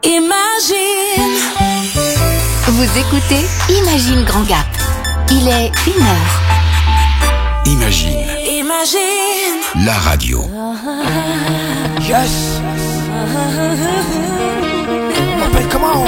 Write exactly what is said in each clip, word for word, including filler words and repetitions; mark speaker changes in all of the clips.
Speaker 1: Imagine.
Speaker 2: Vous écoutez Imagine Grand Gap. Il est une heure.
Speaker 3: Imagine.
Speaker 1: Imagine.
Speaker 3: La radio.
Speaker 4: Yes. M'appelle comment?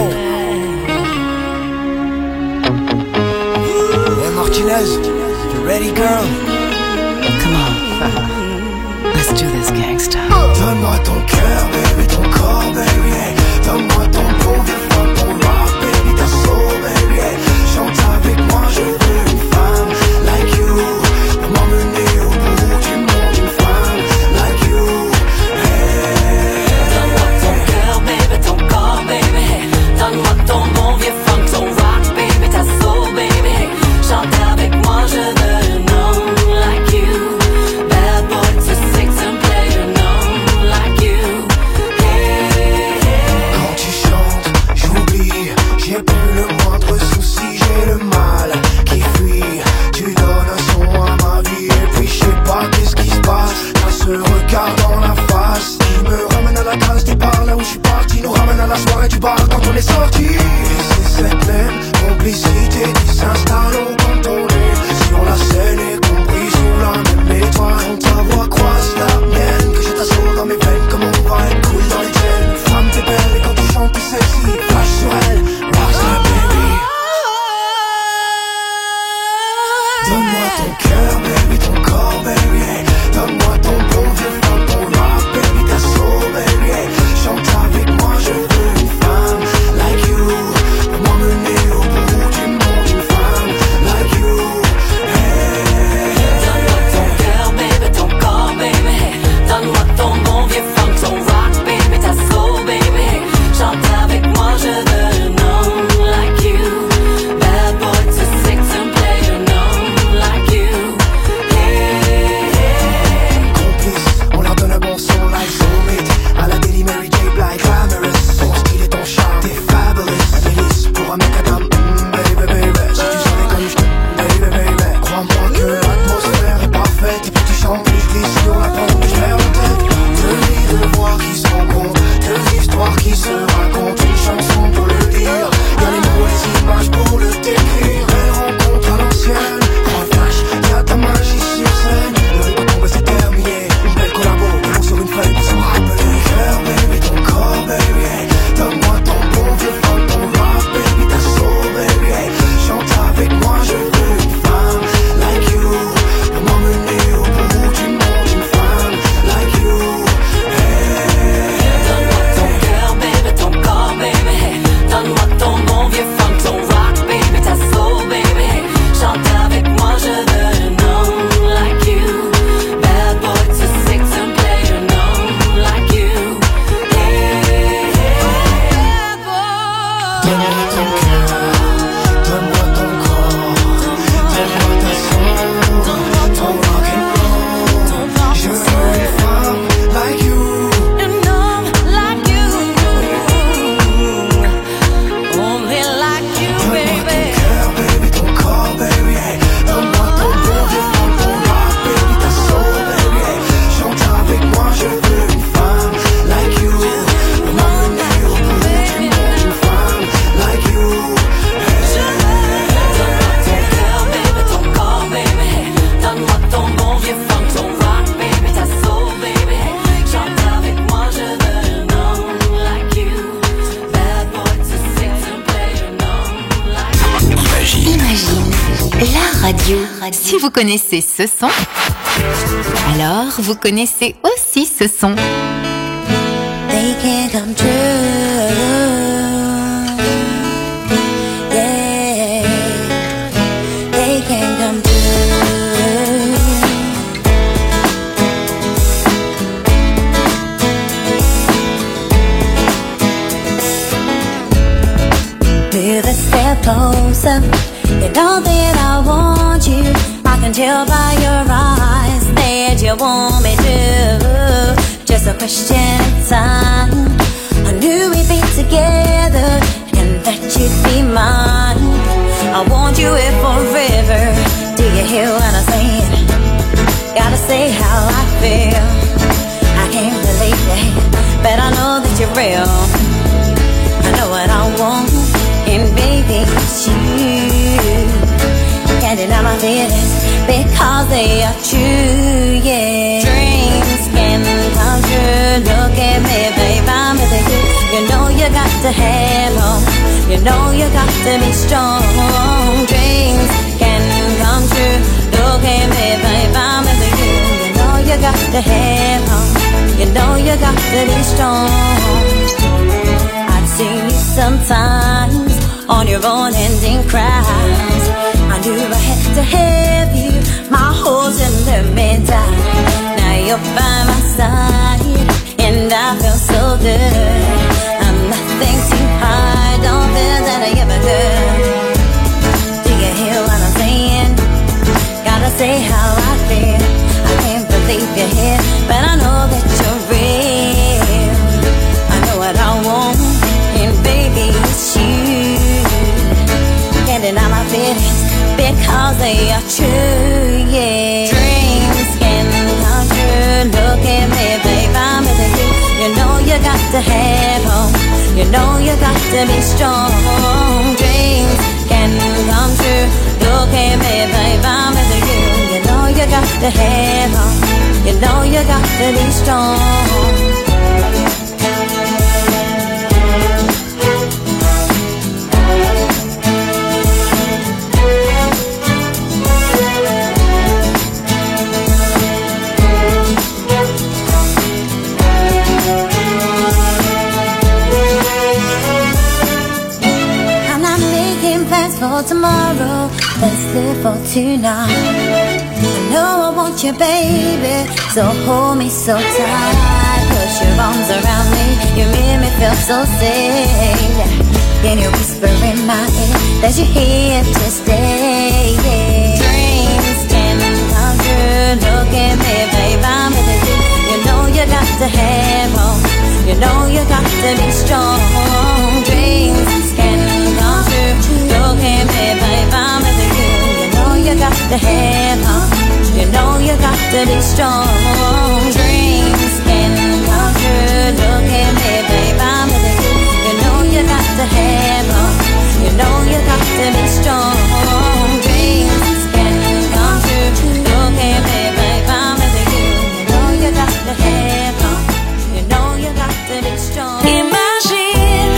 Speaker 4: Hey Martinez, you ready girl?
Speaker 5: Come on. Let's do this gangsta.
Speaker 4: Donne-moi ton cœur, baby, ton corps, baby, hey. Donne-moi ton bon vieux funk, ton rock, baby, ta soul, baby, hey. Chante avec moi, je veux une femme like you. Pour m'emmener au bout du monde, une femme like you, hey.
Speaker 1: Donne-moi ton cœur, baby, ton corps, baby. Donne-moi ton bon vieux funk, ton rock, baby, ta soul, baby. Chante avec moi, je veux un homme like you. Bad boy to six and play an homme like you. Hey, hey.
Speaker 4: Quand tu chantes, j'oublie, j'ai plus le moindre souci, j'ai le mal qui fuit. Tu donnes un son à ma vie et puis je sais pas qu'est-ce qui se passe. T'as ce regard dans la face qui me ramène à la case du bar, là où je suis parti, nous ramène à la soirée du bar quand on est sorti. Et c'est cette même complicité qui s'installe au contrôlé sur la scène et compris sous la même étoile. Quand ta voix croise la mienne, que je t'assaut dans mes veines, comme on va être cool dans les chaînes. Une femme t'es belle et quand tu chantes t'es sexy, flash sur elle, rockstar baby. Donne-moi ton cœur baby, ton corps baby, hey. Donne-moi ton bon vieux funk, ton rock baby, ta soul baby, hey. Chante avec moi, je veux une femme like you. Pour m'emmener au bout du monde, une femme like you, hey.
Speaker 1: Donne-moi ton cœur, baby, ton corps, baby. Donne-moi ton bon vieux funk, ton rock, baby, ta soul, baby. Chante avec moi, je veux un homme like you. Bad boy to six and play an homme like you. Hey, hey.
Speaker 4: Complice, on leur donne un bon son like Soulmate. À la Daily Mary J. Blige, glamorous. Ton style et ton charme, t'es fabulous. Délice pour un mec à dame, mm, baby, baby. Si tu savais comme je t'aime, baby, baby. Crois-moi que l'atmosphère est parfaite. Et puis tu chantes, et je glisse sur la pente, et je perds la tête. Deux vies, deux voix qui se rencontrent, deux histoires qui se racontent. Une chanson pour le dire, y'a les mots, les images pour le décrire. Les rencontres à l'ancienne, grand flash, y'a ta magie sur scène. Le rythme tombe, c'est terminé. Une belle collabo, on sur une feuille pour s'en rappeler. Cœur, baby, ton corps, baby, hey. Donne-moi ton bon vieux funk, ton rock, baby, ta soul, baby, hey. Chante avec moi, je veux une femme like you. Pour m'emmener au bout du monde, une femme like you, hey.
Speaker 1: Donne-moi ton cœur, baby, ton corps, baby. Donne-moi ton bon vieux funk, ton rock, baby, ta soul, baby. Chante avec moi, je veux un homme like you. Bad boy to six and play an homme like you. Hey, hey. Bad boy.
Speaker 4: Donne-moi ton cœur, donne-moi ton corps, donne-moi ta soul, ton rock and roll. Je veux une femme like you.
Speaker 1: An homme like you. Only like you,
Speaker 4: Donne-moi ton
Speaker 1: baby.
Speaker 4: cœur, baby, ton corps, baby, hey. Donne-moi ton bon vieux funk, ton rock, baby, ta soul, baby, hey. Chante avec moi, je veux une femme like you. Pour m'emmener au bout du monde, une femme like you, hey.
Speaker 1: Donne-moi ton cœur, baby, ton corps, baby. Donne-moi ton bon vieux funk, ton rock, baby, ta soul, baby. Chante avec moi, je veux un homme like you. Bad boy to six and play an homme like you.
Speaker 3: Imagine.
Speaker 2: Imagine, la radio. Si vous connaissez ce son, alors vous connaissez aussi ce son.
Speaker 6: They can come true. Yeah, they can come true. Move a step closer. You know that I want you. I can tell by your eyes that you want me to. Just a question of time. I knew we'd be together and that you'd be mine. I want you here forever. Do you hear what I'm saying? Gotta say how I feel. I can't believe it, but I know that you're real. know what I want, and baby, it's you. Can't deny my feelings because they are true, yeah. Dreams can come true. Look at me, babe, I'm with you. You know you got to have hope. You know you got to be strong. Dreams can come true. Look at me, babe, I'm with you. You know you got to have hope. You know you got to be strong. I've seen you sometimes on your own ending cries. I knew I had to have you, my horse and let me die. Now you're by my side, and I feel so good. I'm nothing too hard, don't feel that I ever could. Do you hear what I'm saying? Gotta say how I feel. I can't believe you're here, but I know that you're real. I know what I want, and baby, it's you. Can't deny my feelings because they are true, yeah. Dreams can come true. Look at me, babe, I'm with you. You know you got to have hope. You know you got to be strong. Dreams can come true. Look at me, babe, I'm with you. You know you got to have hope. You know you got to be strong. For tomorrow, let's live for tonight. I know I want you, baby, so hold me so tight. Put your arms around me, you make me feel so safe. Then you whisper in my ear that you're here to stay, yeah. Dreams can come true. Look at me, babe, I'm with you. You know you got to have hope. You know you got to be strong. Dreams can come true. Look at me, babe, I'm with you. You know you got to have hope. You know you got to be strong. Dreams can come true. Look at me, babe, I'm with you. You know you got to have hope. You know you got to be strong. Dreams can come true. Look at me, babe, I'm with you. You know you got to have hope. You know you got to be strong. Imagine.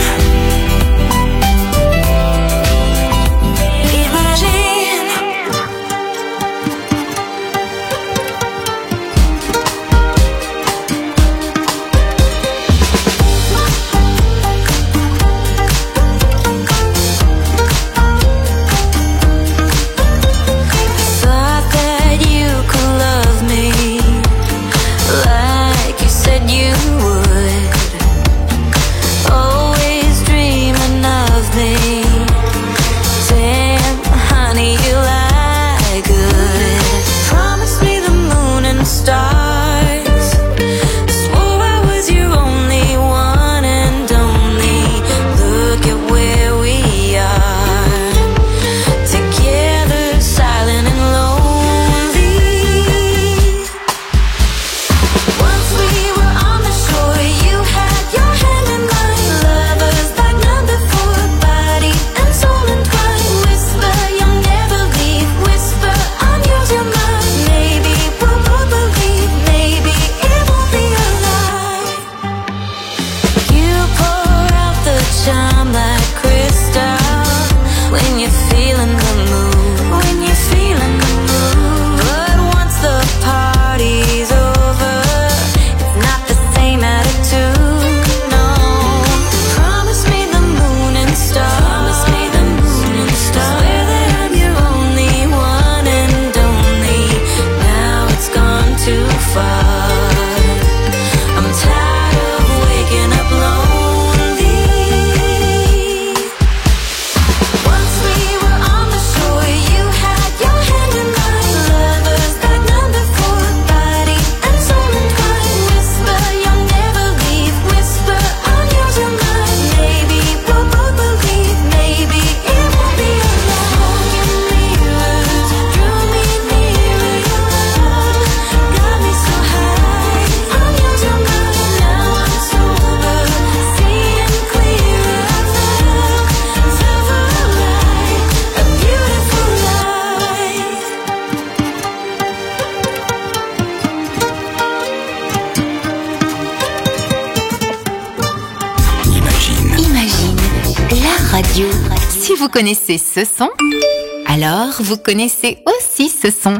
Speaker 2: radio. Si vous connaissez ce son, alors vous connaissez aussi ce son.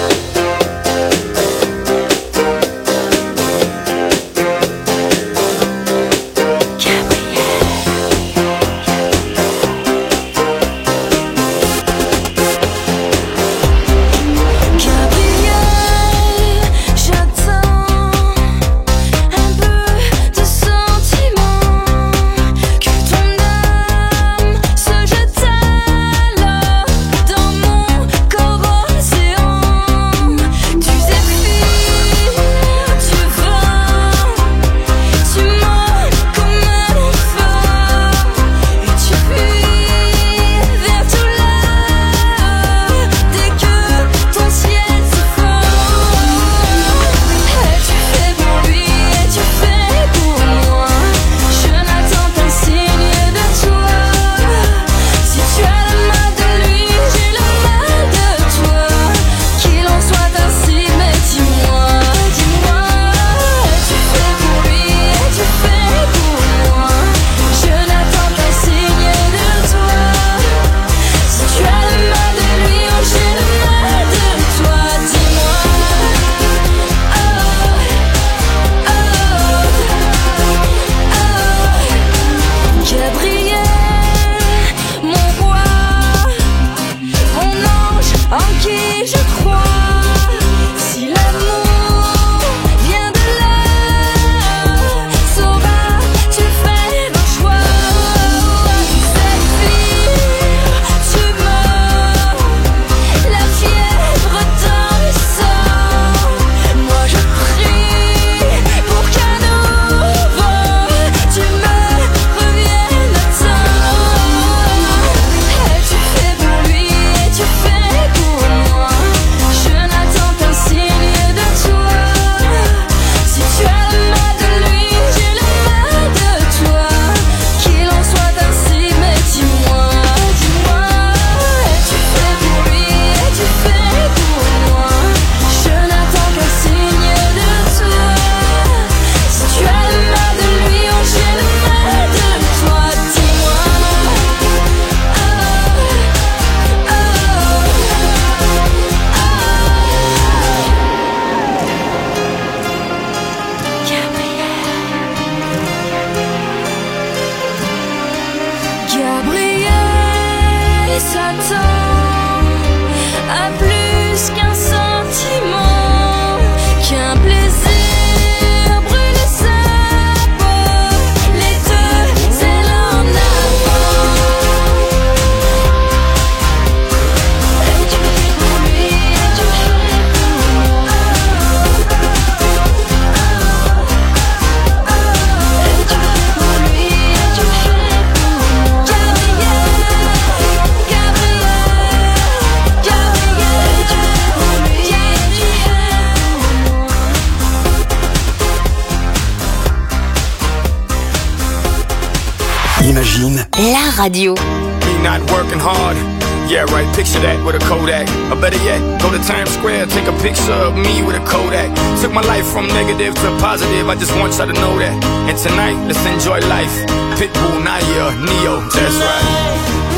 Speaker 2: Imagine la radio.
Speaker 3: Me not working hard. Yeah, right, picture that with a Kodak. Or better yet, go to Times Square, take a picture of me with a Kodak. Took my life from negative to positive, I just want y'all to know that. And tonight, let's enjoy life. Pitbull, Naya, Neo, that's right.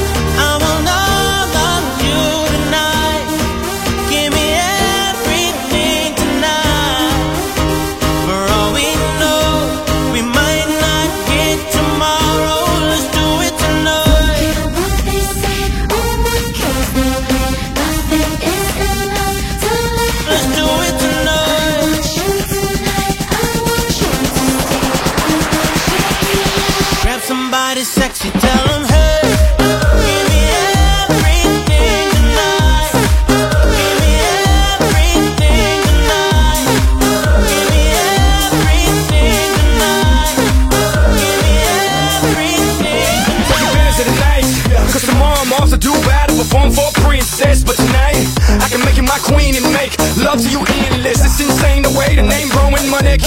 Speaker 7: I will love, love you tonight. Give me everything tonight. For all we know, we might not get tomorrow. Let's do it tonight. Let's do it tonight. Grab somebody sexy, tell them hey.
Speaker 3: Perform for a princess, but tonight I can make you my queen and make love to you endless. It's insane the way the name growing money.